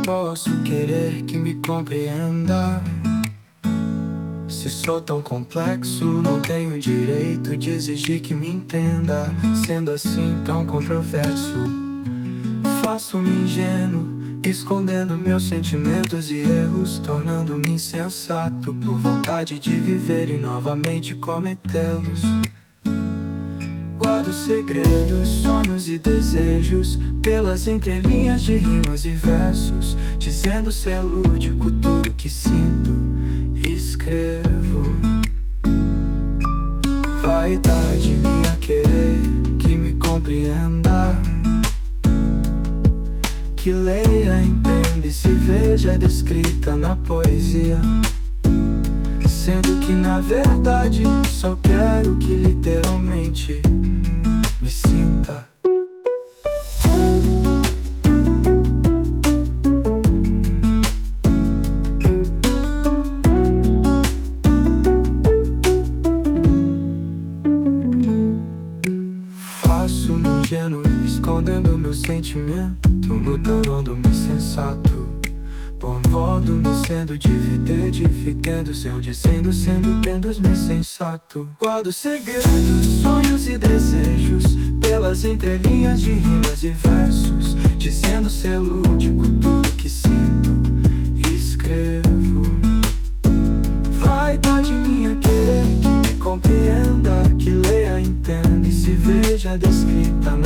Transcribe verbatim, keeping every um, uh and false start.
posso querer que me compreenda? Se sou tão complexo, não tenho direito de exigir que me entenda. Sendo assim tão controverso, faço-me ingênuo, escondendo meus sentimentos e erros, tornando-me insensato por vontade de viver e novamente cometê-los. Guardo segredos, sonhos e desejos pelas entrelinhas de rimas e versos, dizendo ser lúdico tudo que sinto e escrevo. Vaidade minha querer que me compreenda, que leia, entenda e se veja descrita na poesia, sendo que na verdade só quero que literalmente me sinta. Faço-me ingênuo, escondendo meu sentimento, mudando-me sensato, por modo-me sendo dividir, dividendo seu dizendo, sendo pendos-me sensato. Guardo segredos, sonhos e desejos pelas entrelinhas de rimas e versos, dizendo ser lúdico tudo que sinto e escrevo. Vaidade minha querer que me compreenda, que leia, entenda e se veja descrita